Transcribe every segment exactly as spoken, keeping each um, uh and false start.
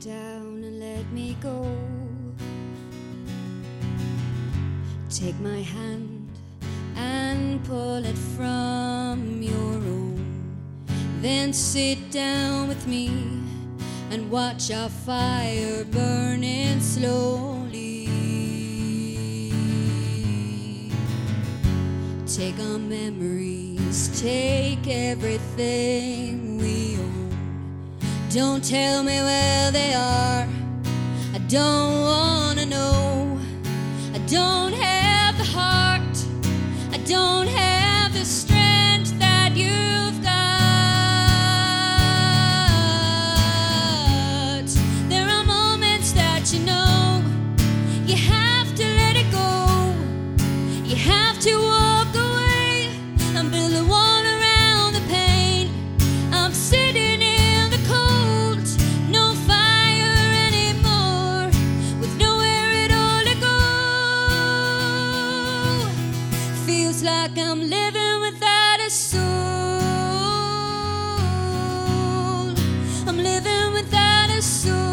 down and let me go. Take my hand and pull it from your own. Then sit down with me and watch our fire burning slowly. Take our memories, take everything we own. Don't tell me where they are, I don't wanna know. I don't have the heart, I don't have the strength that you've got. There are moments that you know you have to let it go. You have to walk away and build a wall around the pain. I'm sitting in the cold, no fire anymore, with nowhere at all to go. Feels like I'm living without a soul. I'm living without a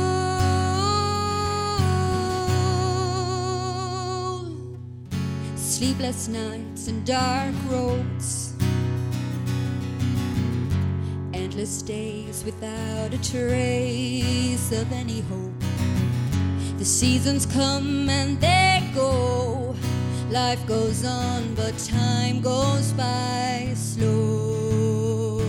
soul. Sleepless nights and dark roads, endless days without a trace of any hope. The seasons come and they go, life goes on but time goes by slow.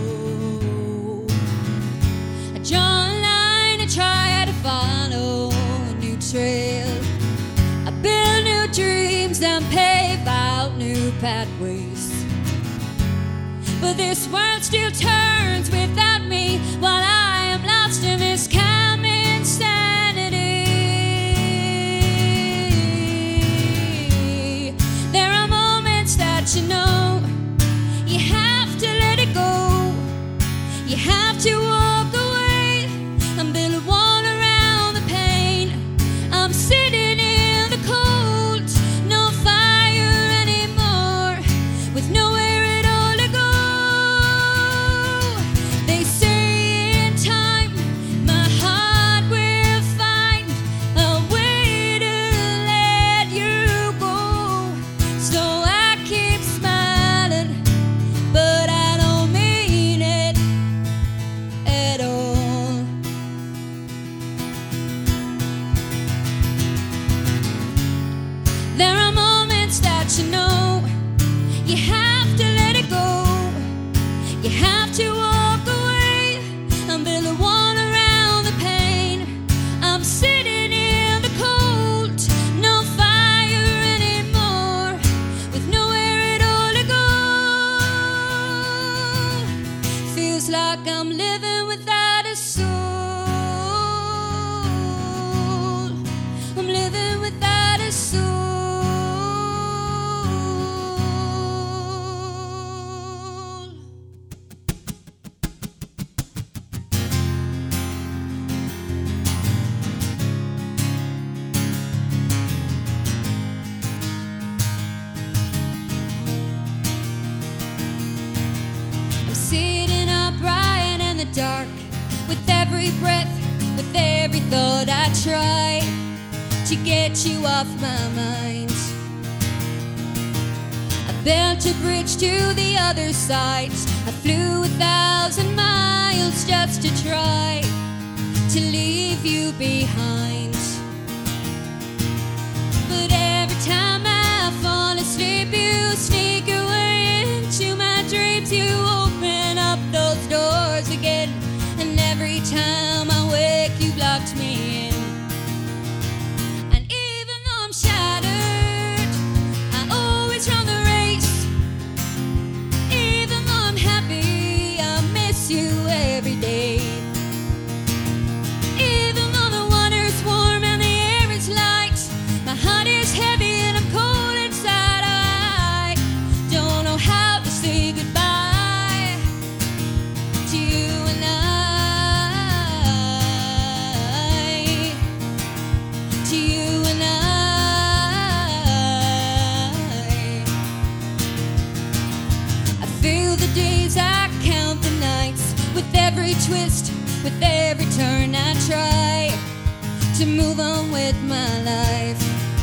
I draw a line, I try to follow a new trail. I build new dreams and pave out new pathways. But this world still turns without me, while I am lost in this calm insanity. There are moments that you know you have to let it go. You have to walk away and build a wall around the pain. I'm sitting in the cold, no fire anymore, with nowhere at all to go. They say in time my heart will find a way to let you go. So I keep smiling, but I don't mean it at all. There are moments that you know you have to let it go. You have to walk away and build a wall around the pain. I'm sitting in the cold, no fire anymore, with nowhere at all to go. Feels like I'm living without a soul. I'm living without a soul. I'm sitting upright in the dark, with every breath, with every thought I try to get you off my mind. I built a bridge to the other side. I flew a thousand miles just to try to leave you behind. But every time I fall asleep, you sneak away into my dreams. You open up those doors again, and every time I wake, you've locked me in. And even though I'm shattered, I always run the race. Even though I'm happy, I miss you every day. Even though the water's warm and the air is light, my heart is heavy and I'm cold inside. I don't know how to say goodbye to you and I, to you and I. I feel the days, I count the nights, with every twist, with every turn I try to move on with my life.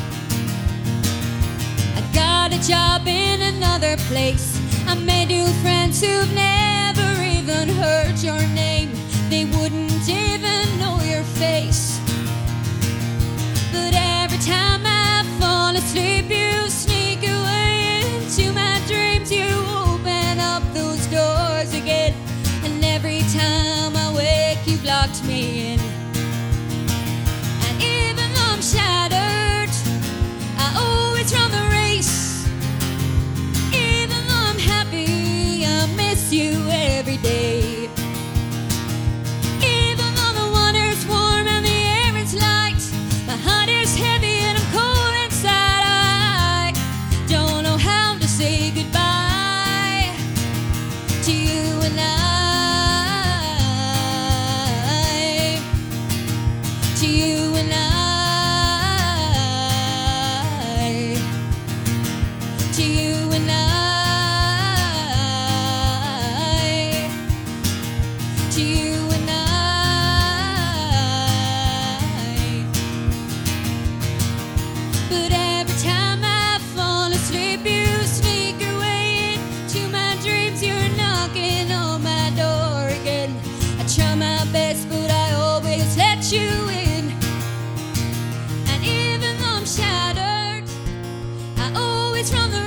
I got a job in another place. I made new friends who've never even heard your name. They wouldn't even know your face. But every time I fall asleep, you sneak away into my dreams. You open up those doors again, and every time I wake, you've locked me in. And even though I'm shattered, I always run the race. Even though I'm happy, I miss you every day. You in, and even though I'm shattered, I always run the